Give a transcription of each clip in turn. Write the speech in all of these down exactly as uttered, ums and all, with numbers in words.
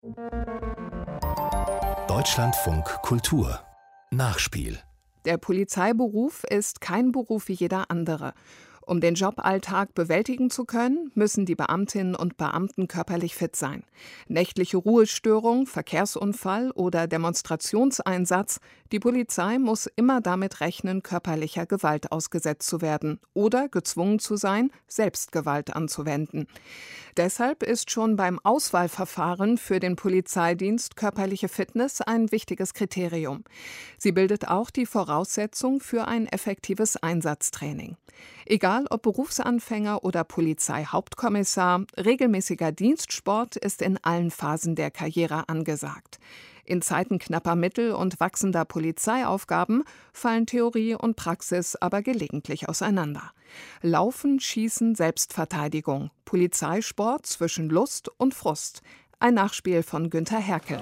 Deutschlandfunk Kultur Nachspiel. Der Polizeiberuf ist kein Beruf wie jeder andere. Um den Joballtag bewältigen zu können, müssen die Beamtinnen und Beamten körperlich fit sein. Nächtliche Ruhestörung, Verkehrsunfall oder Demonstrationseinsatz, die Polizei muss immer damit rechnen, körperlicher Gewalt ausgesetzt zu werden oder gezwungen zu sein, Selbstgewalt anzuwenden. Deshalb ist schon beim Auswahlverfahren für den Polizeidienst körperliche Fitness ein wichtiges Kriterium. Sie bildet auch die Voraussetzung für ein effektives Einsatztraining. Egal ob Berufsanfänger oder Polizeihauptkommissar, regelmäßiger Dienstsport ist in allen Phasen der Karriere angesagt. In Zeiten knapper Mittel und wachsender Polizeiaufgaben fallen Theorie und Praxis aber gelegentlich auseinander. Laufen, Schießen, Selbstverteidigung, Polizeisport zwischen Lust und Frust. Ein Nachspiel von Günther Herkel.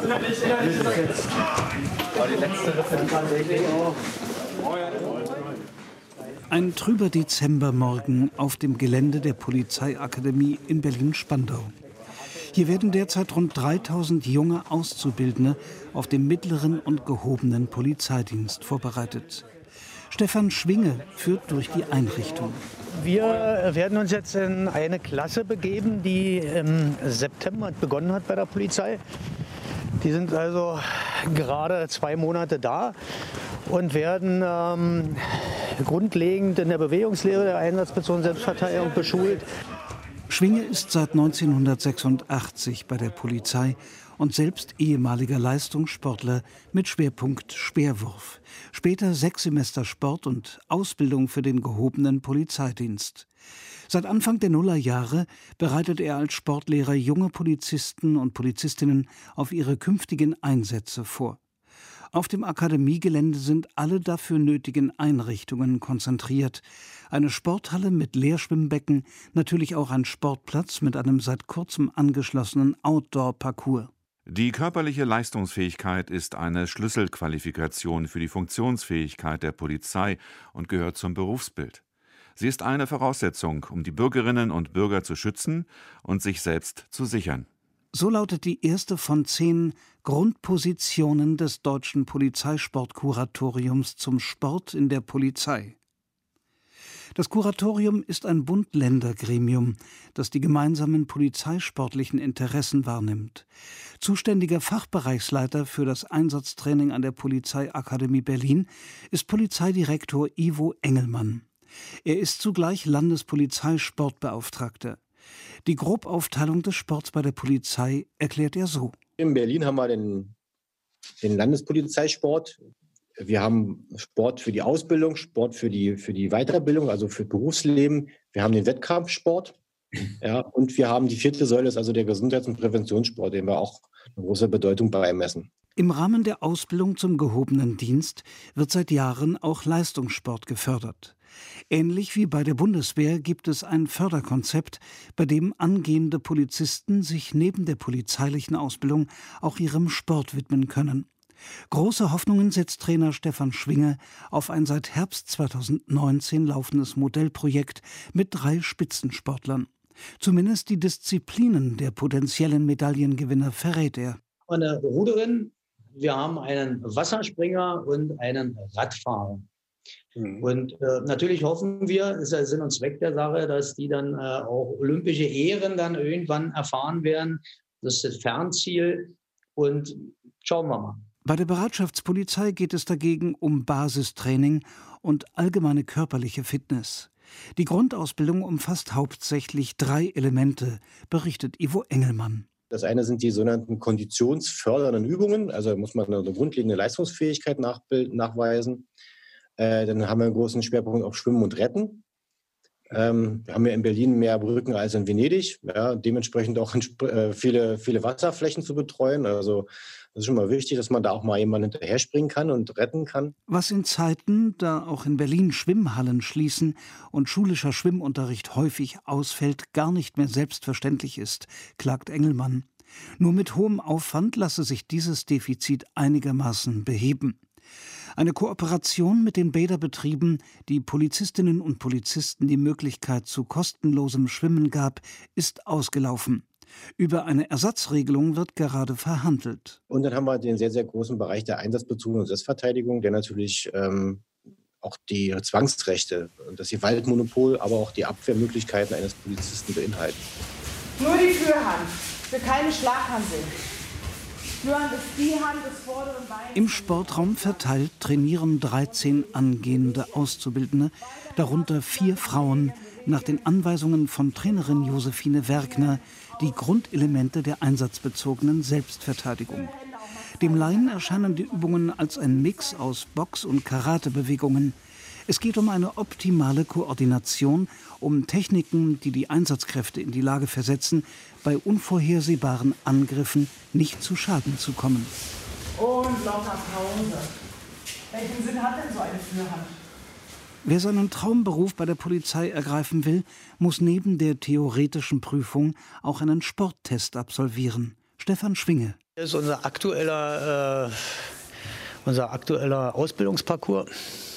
Ein trüber Dezembermorgen auf dem Gelände der Polizeiakademie in Berlin-Spandau. Hier werden derzeit rund dreitausend junge Auszubildende auf dem mittleren und gehobenen Polizeidienst vorbereitet. Stefan Schwinge führt durch die Einrichtung. Wir werden uns jetzt in eine Klasse begeben, die im September begonnen hat bei der Polizei. Die sind also gerade zwei Monate da und werden ähm, grundlegend in der Bewegungslehre der einsatzbezogenen Selbstverteidigung beschult. Schwinge ist seit neunzehnhundertsechsundachtzig bei der Polizei und selbst ehemaliger Leistungssportler mit Schwerpunkt Speerwurf. Später sechs Semester Sport und Ausbildung für den gehobenen Polizeidienst. Seit Anfang der Nullerjahre bereitet er als Sportlehrer junge Polizisten und Polizistinnen auf ihre künftigen Einsätze vor. Auf dem Akademiegelände sind alle dafür nötigen Einrichtungen konzentriert. Eine Sporthalle mit Leerschwimmbecken, natürlich auch ein Sportplatz mit einem seit kurzem angeschlossenen Outdoor-Parcours. Die körperliche Leistungsfähigkeit ist eine Schlüsselqualifikation für die Funktionsfähigkeit der Polizei und gehört zum Berufsbild. Sie ist eine Voraussetzung, um die Bürgerinnen und Bürger zu schützen und sich selbst zu sichern. So lautet die erste von zehn Grundpositionen des Deutschen Polizeisportkuratoriums zum Sport in der Polizei. Das Kuratorium ist ein Bund-Länder-Gremium, das die gemeinsamen polizeisportlichen Interessen wahrnimmt. Zuständiger Fachbereichsleiter für das Einsatztraining an der Polizeiakademie Berlin ist Polizeidirektor Ivo Engelmann. Er ist zugleich Landespolizeisportbeauftragter. Die Grobaufteilung des Sports bei der Polizei erklärt er so. In Berlin haben wir den, den Landespolizeisport. Wir haben Sport für die Ausbildung, Sport für die, für die Weiterbildung, also für Berufsleben. Wir haben den Wettkampfsport. Ja, und wir haben die vierte Säule, ist also der Gesundheits- und Präventionssport, dem wir auch eine große Bedeutung beimessen. Im Rahmen der Ausbildung zum gehobenen Dienst wird seit Jahren auch Leistungssport gefördert. Ähnlich wie bei der Bundeswehr gibt es ein Förderkonzept, bei dem angehende Polizisten sich neben der polizeilichen Ausbildung auch ihrem Sport widmen können. Große Hoffnungen setzt Trainer Stefan Schwinge auf ein seit Herbst zweitausendneunzehn laufendes Modellprojekt mit drei Spitzensportlern. Zumindest die Disziplinen der potenziellen Medaillengewinner verrät er. Eine Ruderin, wir haben einen Wasserspringer und einen Radfahrer. Mhm. Und äh, natürlich hoffen wir, es ist ja Sinn und Zweck der Sache, dass die dann äh, auch olympische Ehren dann irgendwann erfahren werden. Das ist das Fernziel und schauen wir mal. Bei der Bereitschaftspolizei geht es dagegen um Basistraining und allgemeine körperliche Fitness. Die Grundausbildung umfasst hauptsächlich drei Elemente, berichtet Ivo Engelmann. Das eine sind die sogenannten konditionsfördernden Übungen, also muss man eine grundlegende Leistungsfähigkeit nachweisen. Äh, dann haben wir einen großen Schwerpunkt auf Schwimmen und Retten. Ähm, wir haben ja in Berlin mehr Brücken als in Venedig, ja, dementsprechend auch äh, viele, viele Wasserflächen zu betreuen. Also das ist schon mal wichtig, dass man da auch mal jemanden hinterher springen kann und retten kann. Was in Zeiten, da auch in Berlin Schwimmhallen schließen und schulischer Schwimmunterricht häufig ausfällt, gar nicht mehr selbstverständlich ist, klagt Engelmann. Nur mit hohem Aufwand lasse sich dieses Defizit einigermaßen beheben. Eine Kooperation mit den Bäderbetrieben, die Polizistinnen und Polizisten die Möglichkeit zu kostenlosem Schwimmen gab, ist ausgelaufen. Über eine Ersatzregelung wird gerade verhandelt. Und dann haben wir den sehr, sehr großen Bereich der einsatzbezogenen Selbstverteidigung, der natürlich ähm, auch die Zwangsrechte, das Gewaltmonopol, aber auch die Abwehrmöglichkeiten eines Polizisten beinhalten. Nur die Führhand, für keine Schlaghandel. Führhand ist die Hand des vorderen Beines. Im Sportraum verteilt trainieren dreizehn angehende Auszubildende, darunter vier Frauen, nach den Anweisungen von Trainerin Josephine Werkner, die Grundelemente der einsatzbezogenen Selbstverteidigung. Dem Laien erscheinen die Übungen als ein Mix aus Box- und Karatebewegungen. Es geht um eine optimale Koordination, um Techniken, die die Einsatzkräfte in die Lage versetzen, bei unvorhersehbaren Angriffen nicht zu Schaden zu kommen. Und lauter Pause. Welchen Sinn hat denn so eine Führhand? Wer seinen Traumberuf bei der Polizei ergreifen will, muss neben der theoretischen Prüfung auch einen Sporttest absolvieren. Stefan Schwinge. Das ist unser aktueller, äh, unser aktueller Ausbildungsparcours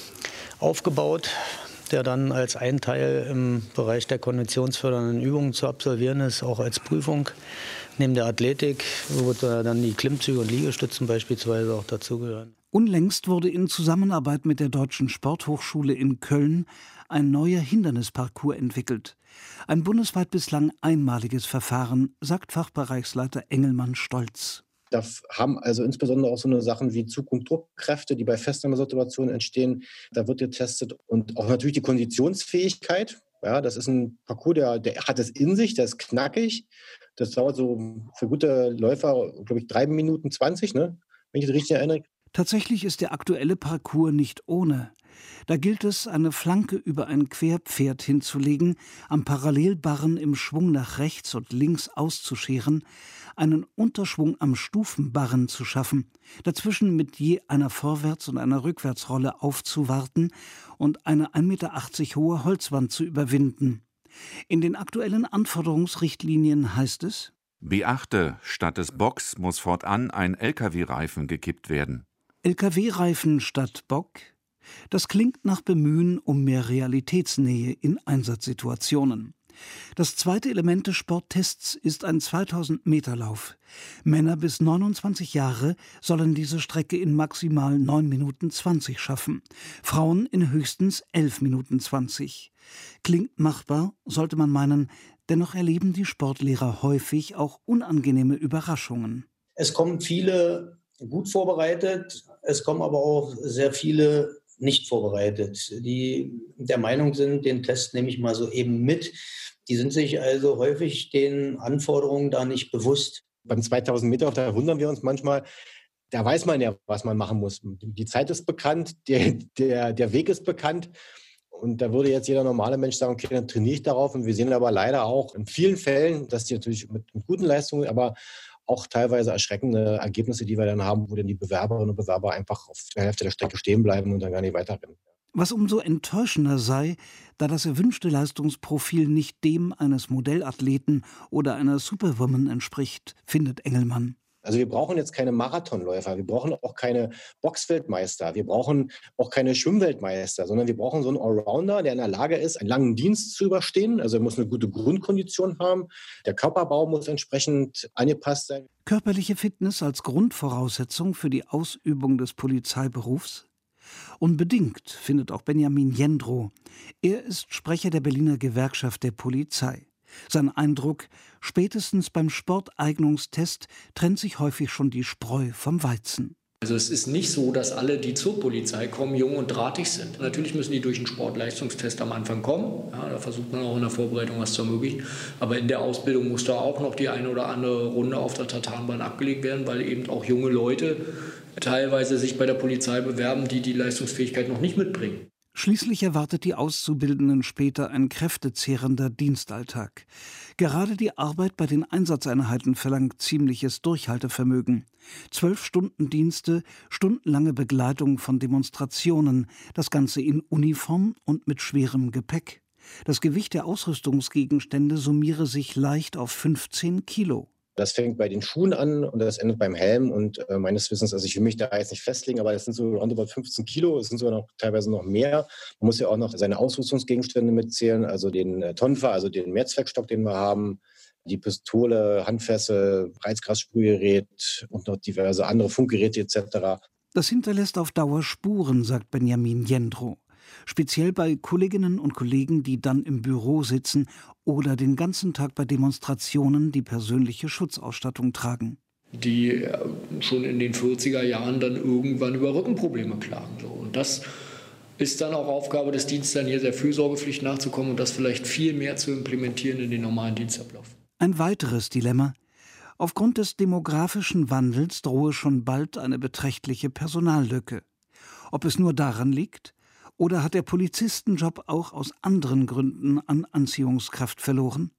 aufgebaut, der dann als ein Teil im Bereich der konditionsfördernden Übungen zu absolvieren ist, auch als Prüfung. Neben der Athletik, wo dann die Klimmzüge und Liegestützen beispielsweise auch dazugehören. Unlängst wurde in Zusammenarbeit mit der Deutschen Sporthochschule in Köln ein neuer Hindernisparcours entwickelt. Ein bundesweit bislang einmaliges Verfahren, sagt Fachbereichsleiter Engelmann stolz. Da haben also insbesondere auch so eine Sachen wie Zug- und Druckkräfte, die bei Festnahmesituationen entstehen. Da wird getestet und auch natürlich die Konditionsfähigkeit. Ja, das ist ein Parcours, der, der hat es in sich, der ist knackig. Das dauert so für gute Läufer, glaube ich, drei Minuten zwanzig, ne? Wenn ich das richtig erinnere. Tatsächlich ist der aktuelle Parcours nicht ohne. Da gilt es, eine Flanke über ein Querpferd hinzulegen, am Parallelbarren im Schwung nach rechts und links auszuscheren, einen Unterschwung am Stufenbarren zu schaffen, dazwischen mit je einer Vorwärts- und einer Rückwärtsrolle aufzuwarten und eine ein Meter achtzig hohe Holzwand zu überwinden. In den aktuellen Anforderungsrichtlinien heißt es: Beachte, statt des Bocks muss fortan ein L K W-Reifen gekippt werden. L K W-Reifen statt Bock? Das klingt nach Bemühen um mehr Realitätsnähe in Einsatzsituationen. Das zweite Element des Sporttests ist ein zweitausend Meter Lauf. Männer bis neunundzwanzig Jahre sollen diese Strecke in maximal neun Minuten zwanzig schaffen, Frauen in höchstens elf Minuten zwanzig. Klingt machbar, sollte man meinen, dennoch erleben die Sportlehrer häufig auch unangenehme Überraschungen. Es kommen viele gut vorbereitet, es kommen aber auch sehr viele nicht vorbereitet, die der Meinung sind, den Test nehme ich mal so eben mit. Die sind sich also häufig den Anforderungen da nicht bewusst. Beim zweitausend Meter, da wundern wir uns manchmal, da weiß man ja, was man machen muss. Die Zeit ist bekannt, der, der, der Weg ist bekannt. Und da würde jetzt jeder normale Mensch sagen, okay, dann trainiere ich darauf. Und wir sehen aber leider auch in vielen Fällen, dass die natürlich mit, mit guten Leistungen, aber auch teilweise erschreckende Ergebnisse, die wir dann haben, wo dann die Bewerberinnen und Bewerber einfach auf der Hälfte der Strecke stehen bleiben und dann gar nicht weiterrennen. Was umso enttäuschender sei, da das erwünschte Leistungsprofil nicht dem eines Modellathleten oder einer Superwoman entspricht, findet Engelmann. Also wir brauchen jetzt keine Marathonläufer, wir brauchen auch keine Boxweltmeister, wir brauchen auch keine Schwimmweltmeister, sondern wir brauchen so einen Allrounder, der in der Lage ist, einen langen Dienst zu überstehen. Also er muss eine gute Grundkondition haben, der Körperbau muss entsprechend angepasst sein. Körperliche Fitness als Grundvoraussetzung für die Ausübung des Polizeiberufs? Unbedingt, findet auch Benjamin Jendrow. Er ist Sprecher der Berliner Gewerkschaft der Polizei. Sein Eindruck: Spätestens beim Sporteignungstest trennt sich häufig schon die Spreu vom Weizen. Also es ist nicht so, dass alle, die zur Polizei kommen, jung und drahtig sind. Natürlich müssen die durch einen Sportleistungstest am Anfang kommen. Ja, da versucht man auch in der Vorbereitung was zu ermöglichen. Aber in der Ausbildung muss da auch noch die eine oder andere Runde auf der Tartanbahn abgelegt werden, weil eben auch junge Leute teilweise sich bei der Polizei bewerben, die die Leistungsfähigkeit noch nicht mitbringen. Schließlich erwartet die Auszubildenden später ein kräftezehrender Dienstalltag. Gerade die Arbeit bei den Einsatzeinheiten verlangt ziemliches Durchhaltevermögen. Zwölf Stunden Dienste, stundenlange Begleitung von Demonstrationen, das Ganze in Uniform und mit schwerem Gepäck. Das Gewicht der Ausrüstungsgegenstände summiere sich leicht auf fünfzehn Kilo. Das fängt bei den Schuhen an und das endet beim Helm. Und äh, meines Wissens, also ich will mich da jetzt nicht festlegen, aber das sind so roundabout fünfzehn Kilo, es sind sogar noch teilweise noch mehr. Man muss ja auch noch seine Ausrüstungsgegenstände mitzählen, also den äh, Tonfa, also den Mehrzweckstock, den wir haben, die Pistole, Handfessel, Reizgassprühgerät und noch diverse andere Funkgeräte et cetera. Das hinterlässt auf Dauer Spuren, sagt Benjamin Jendrow. Speziell bei Kolleginnen und Kollegen, die dann im Büro sitzen oder den ganzen Tag bei Demonstrationen die persönliche Schutzausstattung tragen. Die schon in den vierziger Jahren dann irgendwann über Rückenprobleme klagen. Und das ist dann auch Aufgabe des Dienstes, dann hier der Fürsorgepflicht nachzukommen und das vielleicht viel mehr zu implementieren in den normalen Dienstablauf. Ein weiteres Dilemma. Aufgrund des demografischen Wandels drohe schon bald eine beträchtliche Personallücke. Ob es nur daran liegt, oder hat der Polizistenjob auch aus anderen Gründen an Anziehungskraft verloren?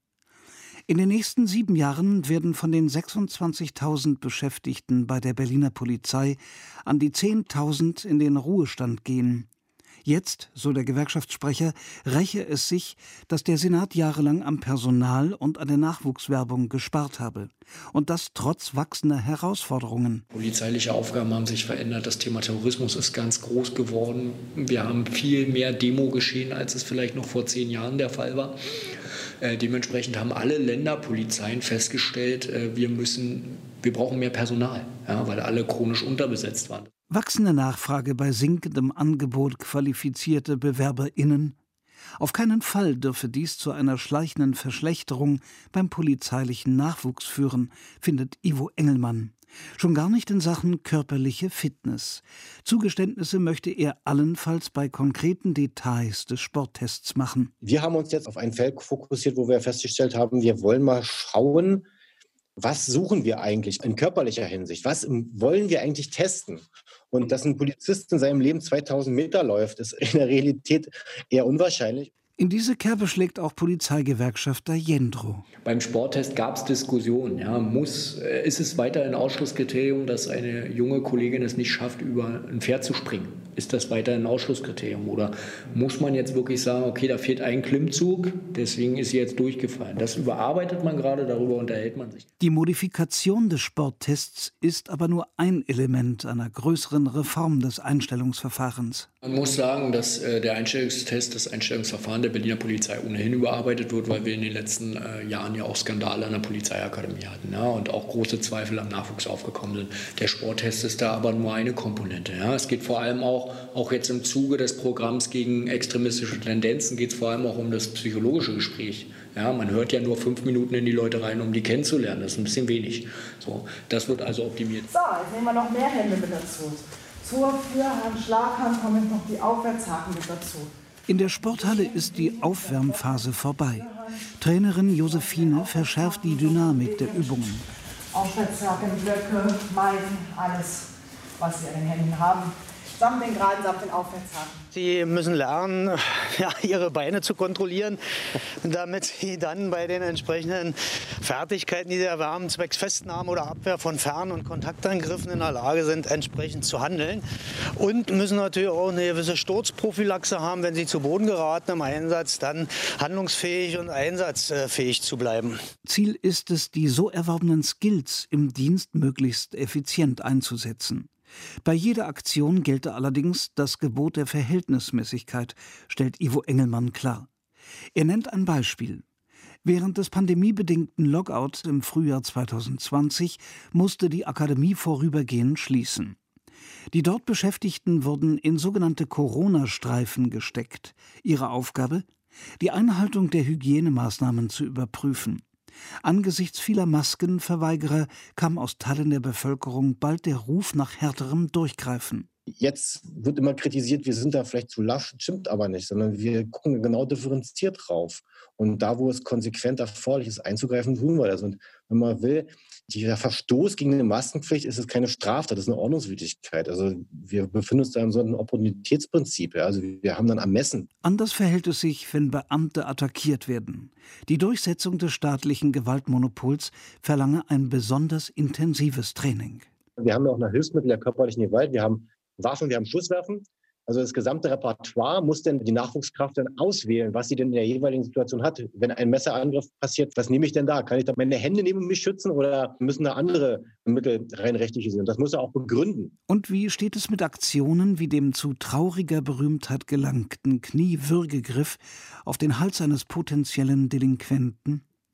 In den nächsten sieben Jahren werden von den sechsundzwanzigtausend Beschäftigten bei der Berliner Polizei an die zehntausend in den Ruhestand gehen. Jetzt, so der Gewerkschaftssprecher, räche es sich, dass der Senat jahrelang am Personal und an der Nachwuchswerbung gespart habe. Und das trotz wachsender Herausforderungen. Polizeiliche Aufgaben haben sich verändert. Das Thema Terrorismus ist ganz groß geworden. Wir haben viel mehr Demo-Geschehen, als es vielleicht noch vor zehn Jahren der Fall war. Äh, dementsprechend haben alle Länderpolizeien festgestellt, äh, wir müssen, wir brauchen mehr Personal, ja, weil alle chronisch unterbesetzt waren. Wachsende Nachfrage bei sinkendem Angebot qualifizierte BewerberInnen. Auf keinen Fall dürfe dies zu einer schleichenden Verschlechterung beim polizeilichen Nachwuchs führen, findet Ivo Engelmann. Schon gar nicht in Sachen körperliche Fitness. Zugeständnisse möchte er allenfalls bei konkreten Details des Sporttests machen. Wir haben uns jetzt auf ein Feld fokussiert, wo wir festgestellt haben, wir wollen mal schauen, was suchen wir eigentlich in körperlicher Hinsicht? Was wollen wir eigentlich testen? Und dass ein Polizist in seinem Leben zweitausend Meter läuft, ist in der Realität eher unwahrscheinlich. In diese Kerbe schlägt auch Polizeigewerkschafter Jendrow. Beim Sporttest gab es Diskussionen. Ja, muss, ist es weiter ein Ausschlusskriterium, dass eine junge Kollegin es nicht schafft, über ein Pferd zu springen? Ist das weiter ein Ausschlusskriterium? Oder muss man jetzt wirklich sagen, okay, da fehlt ein Klimmzug, deswegen ist sie jetzt durchgefallen? Das überarbeitet man gerade, darüber unterhält man sich. Die Modifikation des Sporttests ist aber nur ein Element einer größeren Reform des Einstellungsverfahrens. Man muss sagen, dass äh, der Einstellungstest, das Einstellungsverfahren der Berliner Polizei ohnehin überarbeitet wird, weil wir in den letzten äh, Jahren ja auch Skandale an der Polizeiakademie hatten, ja, und auch große Zweifel am Nachwuchs aufgekommen sind. Der Sporttest ist da aber nur eine Komponente. Ja. Es geht vor allem auch, auch jetzt im Zuge des Programms gegen extremistische Tendenzen, geht es vor allem auch um das psychologische Gespräch. Ja, man hört ja nur fünf Minuten in die Leute rein, um die kennenzulernen. Das ist ein bisschen wenig. So, das wird also optimiert. So, jetzt nehmen wir noch mehr Hände mit dazu. Zur Führhand, Schlaghand kommen noch die Aufwärtshaken mit dazu. In der Sporthalle ist die Aufwärmphase vorbei. Trainerin Josephine verschärft die Dynamik der Übungen. Aufwärtshaken, Blöcke, Meisen, alles, was Sie an den Händen haben. Samt den Geraden, samt den Aufwärtshaken. Sie müssen lernen, ja, ihre Beine zu kontrollieren, damit sie dann bei den entsprechenden Fertigkeiten, die sie erwerben, zwecks Festnahme oder Abwehr von Fern- und Kontaktangriffen in der Lage sind, entsprechend zu handeln. Und müssen natürlich auch eine gewisse Sturzprophylaxe haben, wenn sie zu Boden geraten im Einsatz, dann handlungsfähig und einsatzfähig zu bleiben. Ziel ist es, die so erworbenen Skills im Dienst möglichst effizient einzusetzen. Bei jeder Aktion gelte allerdings das Gebot der Verhältnismäßigkeit, stellt Ivo Engelmann klar. Er nennt ein Beispiel. Während des pandemiebedingten Lockouts im Frühjahr zweitausendzwanzig musste die Akademie vorübergehend schließen. Die dort Beschäftigten wurden in sogenannte Corona-Streifen gesteckt. Ihre Aufgabe? Die Einhaltung der Hygienemaßnahmen zu überprüfen. Angesichts vieler Maskenverweigerer kam aus Teilen der Bevölkerung bald der Ruf nach härterem Durchgreifen. Jetzt wird immer kritisiert, wir sind da vielleicht zu lasch, stimmt aber nicht, sondern wir gucken genau differenziert drauf. Und da, wo es konsequent erforderlich ist, einzugreifen, tun wir das. Und wenn man will, dieser Verstoß gegen eine Maskenpflicht ist es keine Straftat, das ist eine Ordnungswidrigkeit. Also wir befinden uns da in so einem Opportunitätsprinzip. Ja? Also wir haben dann Ermessen. Anders verhält es sich, wenn Beamte attackiert werden. Die Durchsetzung des staatlichen Gewaltmonopols verlange ein besonders intensives Training. Wir haben ja auch noch Hilfsmittel der körperlichen Gewalt. Wir haben Waffen, wir haben Schusswaffen. Also das gesamte Repertoire muss denn die Nachwuchskraft dann auswählen, was sie denn in der jeweiligen Situation hat. Wenn ein Messerangriff passiert, was nehme ich denn da? Kann ich da meine Hände neben mich schützen oder müssen da andere Mittel rein rechtliche sein? Das muss er auch begründen. Und wie steht es mit Aktionen wie dem zu trauriger Berühmtheit gelangten Kniewürgegriff auf den Hals eines potenziellen Delinquenten?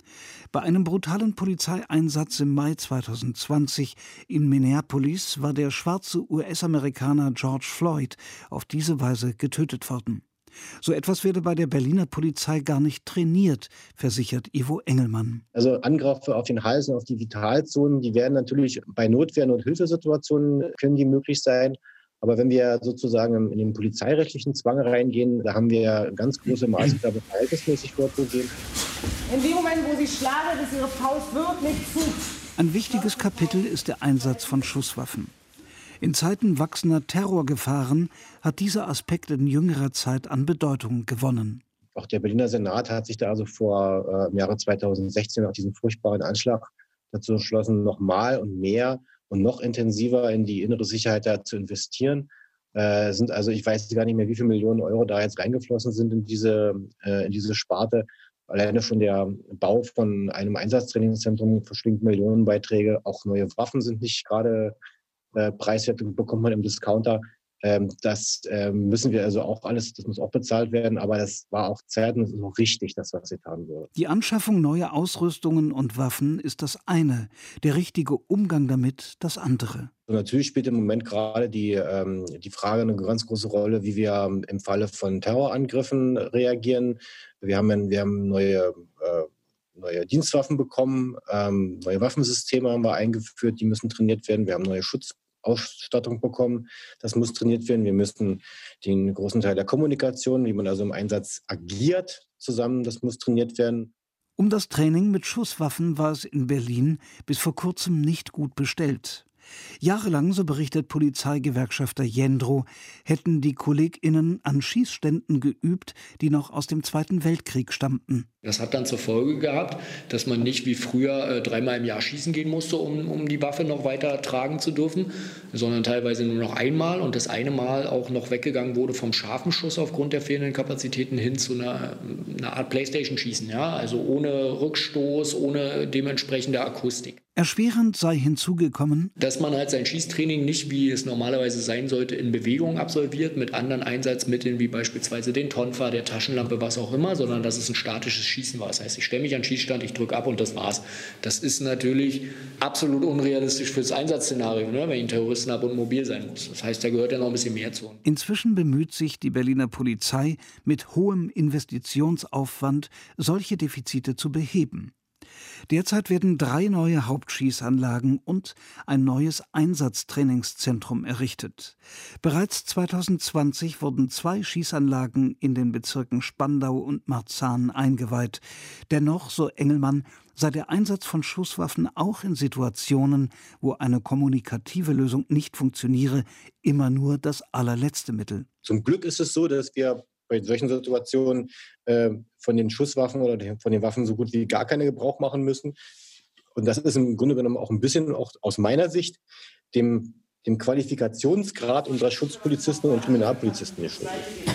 Bei einem brutalen Polizeieinsatz im Mai zweitausendzwanzig in Minneapolis war der schwarze U S-Amerikaner George Floyd auf diese Weise getötet worden. So etwas werde bei der Berliner Polizei gar nicht trainiert, versichert Ivo Engelmann. Also Angriffe auf den Hals und auf die Vitalzonen, die werden natürlich bei Notwehr- und Hilfesituationen können die möglich sein. Aber wenn wir sozusagen in den polizeirechtlichen Zwang reingehen, da haben wir ganz große Maßgabe verhältnismäßig vorzugehen. In dem Moment, wo Sie schlagen, ist Ihre Faust wirklich zu. Ein wichtiges Kapitel ist der Einsatz von Schusswaffen. In Zeiten wachsender Terrorgefahren hat dieser Aspekt in jüngerer Zeit an Bedeutung gewonnen. Auch der Berliner Senat hat sich da also vor äh, im Jahre zweitausendsechzehn nach diesem furchtbaren Anschlag dazu entschlossen, noch mal und mehr und noch intensiver in die innere Sicherheit da zu investieren. Äh, sind also, ich weiß gar nicht mehr, wie viele Millionen Euro da jetzt reingeflossen sind in diese, äh, in diese Sparte. Alleine schon der Bau von einem Einsatztrainingszentrum verschlingt Millionenbeiträge. Auch neue Waffen sind nicht gerade äh, preiswert, bekommt man im Discounter. Ähm, das äh, müssen wir also auch alles, das muss auch bezahlt werden. Aber das war auch Zeit und es ist auch richtig, dass das getan wurde. Die Anschaffung neuer Ausrüstungen und Waffen ist das eine, der richtige Umgang damit das andere. Und natürlich spielt im Moment gerade die, ähm, die Frage eine ganz große Rolle, wie wir im Falle von Terrorangriffen reagieren. Wir haben, wir haben neue, äh, neue Dienstwaffen bekommen, ähm, neue Waffensysteme haben wir eingeführt, die müssen trainiert werden. Wir haben neue Schutzausstattung bekommen, das muss trainiert werden. Wir müssen den großen Teil der Kommunikation, wie man also im Einsatz agiert, zusammen, das muss trainiert werden. Um das Training mit Schusswaffen war es in Berlin bis vor kurzem nicht gut bestellt. Jahrelang, so berichtet Polizeigewerkschafter Jendro, hätten die KollegInnen an Schießständen geübt, die noch aus dem Zweiten Weltkrieg stammten. Das hat dann zur Folge gehabt, dass man nicht wie früher äh, dreimal im Jahr schießen gehen musste, um, um die Waffe noch weiter tragen zu dürfen, sondern teilweise nur noch einmal und das eine Mal auch noch weggegangen wurde vom scharfen Schuss aufgrund der fehlenden Kapazitäten hin zu einer, einer Art Playstation-Schießen, ja? Also ohne Rückstoß, ohne dementsprechende Akustik. Erschwerend sei hinzugekommen, dass man halt sein Schießtraining nicht, wie es normalerweise sein sollte, in Bewegung absolviert, mit anderen Einsatzmitteln wie beispielsweise den Tonfa, der Taschenlampe, was auch immer, sondern dass es ein statisches Schießen war. Das heißt, ich stelle mich an den Schießstand, ich drücke ab und das war's. Das ist natürlich absolut unrealistisch fürs Einsatzszenario, ne, wenn ich einen Terroristen habe und mobil sein muss. Das heißt, da gehört ja noch ein bisschen mehr zu. Inzwischen bemüht sich die Berliner Polizei mit hohem Investitionsaufwand, solche Defizite zu beheben. Derzeit werden drei neue Hauptschießanlagen und ein neues Einsatztrainingszentrum errichtet. Bereits zweitausendzwanzig wurden zwei Schießanlagen in den Bezirken Spandau und Marzahn eingeweiht. Dennoch, so Engelmann, sei der Einsatz von Schusswaffen auch in Situationen, wo eine kommunikative Lösung nicht funktioniere, immer nur das allerletzte Mittel. Zum Glück ist es so, dass wir bei solchen Situationen äh, von den Schusswaffen oder von den Waffen so gut wie gar keine Gebrauch machen müssen. Und das ist im Grunde genommen auch ein bisschen, auch aus meiner Sicht, dem, dem Qualifikationsgrad unserer Schutzpolizisten und Kriminalpolizisten geschuldet.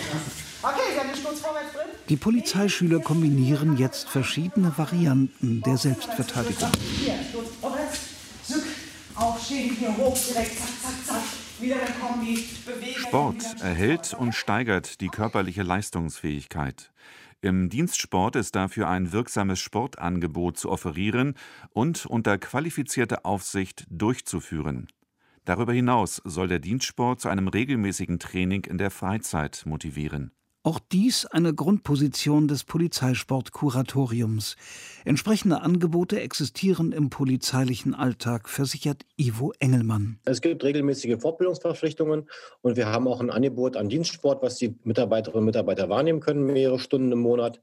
Okay, Sie haben den Sturz vorwärts drin. Die Polizeischüler kombinieren jetzt verschiedene Varianten der Selbstverteidigung. Hier, Sturz vorwärts, zück, aufstehen, hier hoch, direkt, zack, zack, zack. Wieder eine Kombi, bewegen. Sport erhält und steigert die körperliche Leistungsfähigkeit. Im Dienstsport ist dafür ein wirksames Sportangebot zu offerieren und unter qualifizierter Aufsicht durchzuführen. Darüber hinaus soll der Dienstsport zu einem regelmäßigen Training in der Freizeit motivieren. Auch dies eine Grundposition des Polizeisportkuratoriums. Entsprechende Angebote existieren im polizeilichen Alltag, versichert Ivo Engelmann. Es gibt regelmäßige Fortbildungsverpflichtungen und wir haben auch ein Angebot an Dienstsport, was die Mitarbeiterinnen und Mitarbeiter wahrnehmen können, mehrere Stunden im Monat.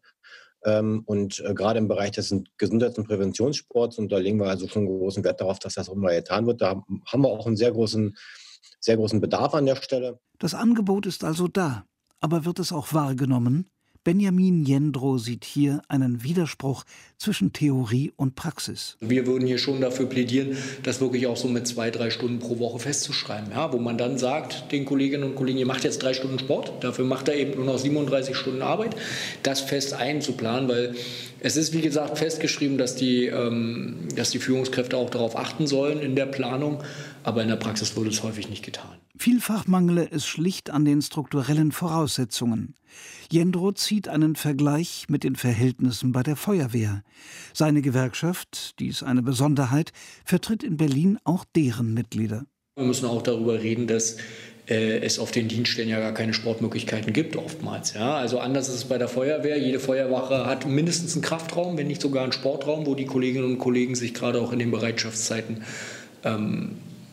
Und gerade im Bereich des Gesundheits- und Präventionssports, und da legen wir also schon großen Wert darauf, dass das auch mal getan wird. Da haben wir auch einen sehr großen, sehr großen Bedarf an der Stelle. Das Angebot ist also da. Aber wird es auch wahrgenommen? Benjamin Jendro sieht hier einen Widerspruch zwischen Theorie und Praxis. Wir würden hier schon dafür plädieren, das wirklich auch so mit zwei, drei Stunden pro Woche festzuschreiben. Ja, wo man dann sagt, den Kolleginnen und Kollegen, ihr macht jetzt drei Stunden Sport, dafür macht er eben nur noch siebenunddreißig Stunden Arbeit. Das fest einzuplanen, weil Es ist, wie gesagt, festgeschrieben, dass die, ähm, dass die Führungskräfte auch darauf achten sollen in der Planung, aber in der Praxis wurde es häufig nicht getan. Vielfach mangele es schlicht an den strukturellen Voraussetzungen. Jendrow zieht einen Vergleich mit den Verhältnissen bei der Feuerwehr. Seine Gewerkschaft, dies eine Besonderheit, vertritt in Berlin auch deren Mitglieder. Wir müssen auch darüber reden, dass äh, es auf den Dienststellen ja gar keine Sportmöglichkeiten gibt oftmals. Ja? Also anders ist es bei der Feuerwehr. Jede Feuerwache hat mindestens einen Kraftraum, wenn nicht sogar einen Sportraum, wo die Kolleginnen und Kollegen sich gerade auch in den Bereitschaftszeiten ähm,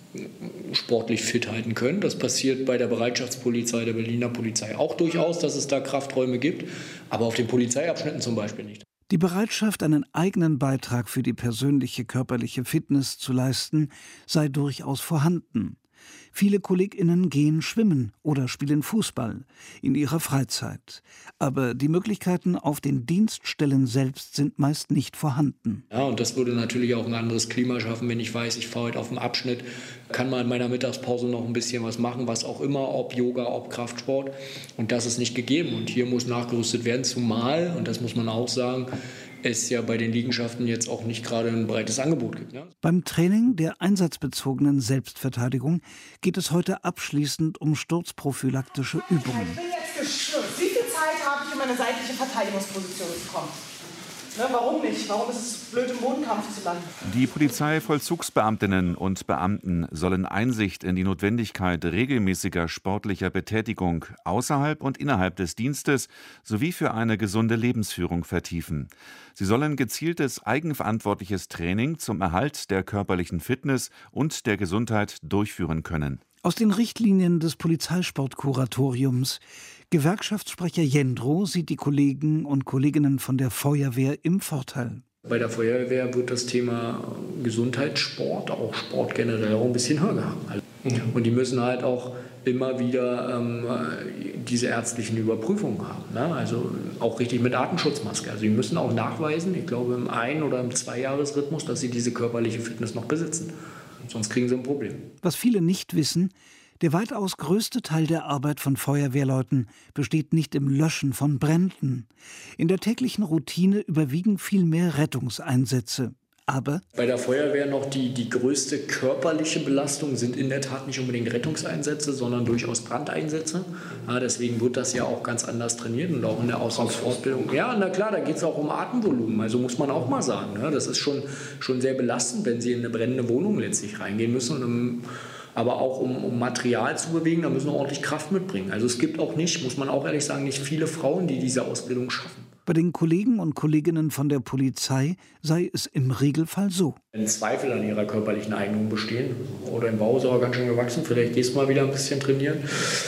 sportlich fit halten können. Das passiert bei der Bereitschaftspolizei, der Berliner Polizei auch durchaus, dass es da Krafträume gibt, aber auf den Polizeiabschnitten zum Beispiel nicht. Die Bereitschaft, einen eigenen Beitrag für die persönliche körperliche Fitness zu leisten, sei durchaus vorhanden. Viele KollegInnen gehen schwimmen oder spielen Fußball in ihrer Freizeit. Aber die Möglichkeiten auf den Dienststellen selbst sind meist nicht vorhanden. Ja, und das würde natürlich auch ein anderes Klima schaffen, wenn ich weiß, ich fahre heute auf dem Abschnitt, kann mal in meiner Mittagspause noch ein bisschen was machen, was auch immer, ob Yoga, ob Kraftsport. Und das ist nicht gegeben. Und hier muss nachgerüstet werden, zumal, und das muss man auch sagen, es ja bei den Liegenschaften jetzt auch nicht gerade ein breites Angebot gibt. Ne? Beim Training der einsatzbezogenen Selbstverteidigung geht es heute abschließend um sturzprophylaktische Übungen. Ich bin jetzt gestürzt. Wie viel Zeit habe ich, um meine seitliche Verteidigungsposition zu kommen? Ne, warum nicht? Warum ist es blöd, im Bodenkampf zu landen? Die Polizeivollzugsbeamtinnen und Beamten sollen Einsicht in die Notwendigkeit regelmäßiger sportlicher Betätigung außerhalb und innerhalb des Dienstes sowie für eine gesunde Lebensführung vertiefen. Sie sollen gezieltes eigenverantwortliches Training zum Erhalt der körperlichen Fitness und der Gesundheit durchführen können. Aus den Richtlinien des Polizeisportkuratoriums Gewerkschaftssprecher Jendrow sieht die Kollegen und Kolleginnen von der Feuerwehr im Vorteil. Bei der Feuerwehr wird das Thema Gesundheitssport, auch Sport generell, auch ein bisschen höher gehangen. Und die müssen halt auch immer wieder ähm, diese ärztlichen Überprüfungen haben. Ne? Also auch richtig mit Atemschutzmaske. Also die müssen auch nachweisen, ich glaube im Ein- oder im Zweijahresrhythmus, dass sie diese körperliche Fitness noch besitzen. Sonst kriegen sie ein Problem. Was viele nicht wissen: Der weitaus größte Teil der Arbeit von Feuerwehrleuten besteht nicht im Löschen von Bränden. In der täglichen Routine überwiegen vielmehr Rettungseinsätze. Aber bei der Feuerwehr noch die, die größte körperliche Belastung sind in der Tat nicht unbedingt Rettungseinsätze, sondern durchaus Brandeinsätze. Ja, deswegen wird das ja auch ganz anders trainiert und auch in der Ausbildung. Ja, na klar, da geht es auch um Atemvolumen. Also muss man auch mal sagen. Ne? Das ist schon, schon sehr belastend, wenn Sie in eine brennende Wohnung letztlich reingehen müssen. Und im, aber auch um, um Material zu bewegen, da müssen wir ordentlich Kraft mitbringen. Also es gibt auch nicht, muss man auch ehrlich sagen, nicht viele Frauen, die diese Ausbildung schaffen. Bei den Kollegen und Kolleginnen von der Polizei sei es im Regelfall so. Wenn Zweifel an ihrer körperlichen Eignung bestehen oder im Bau ist aber ganz schön gewachsen, vielleicht gehst du mal wieder ein bisschen trainieren.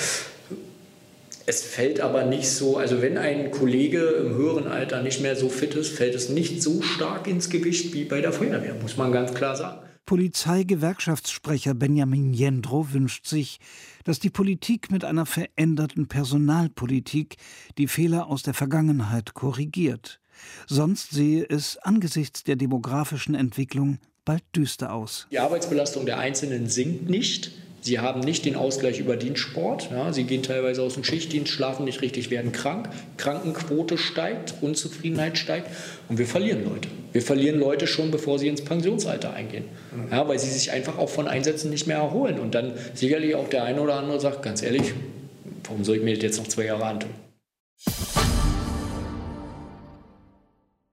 Es fällt aber nicht so, also wenn ein Kollege im höheren Alter nicht mehr so fit ist, fällt es nicht so stark ins Gewicht wie bei der Feuerwehr, muss man ganz klar sagen. Polizeigewerkschaftssprecher Benjamin Jendrow wünscht sich, dass die Politik mit einer veränderten Personalpolitik die Fehler aus der Vergangenheit korrigiert. Sonst sehe es angesichts der demografischen Entwicklung bald düster aus. Die Arbeitsbelastung der Einzelnen sinkt nicht. Sie haben nicht den Ausgleich über Dienstsport. Ja, sie gehen teilweise aus dem Schichtdienst, schlafen nicht richtig, werden krank. Krankenquote steigt, Unzufriedenheit steigt und wir verlieren Leute. Wir verlieren Leute schon, bevor sie ins Pensionsalter eingehen. Ja, weil sie sich einfach auch von Einsätzen nicht mehr erholen. Und dann sicherlich auch der eine oder andere sagt, ganz ehrlich, warum soll ich mir das jetzt noch zwei Jahre antun?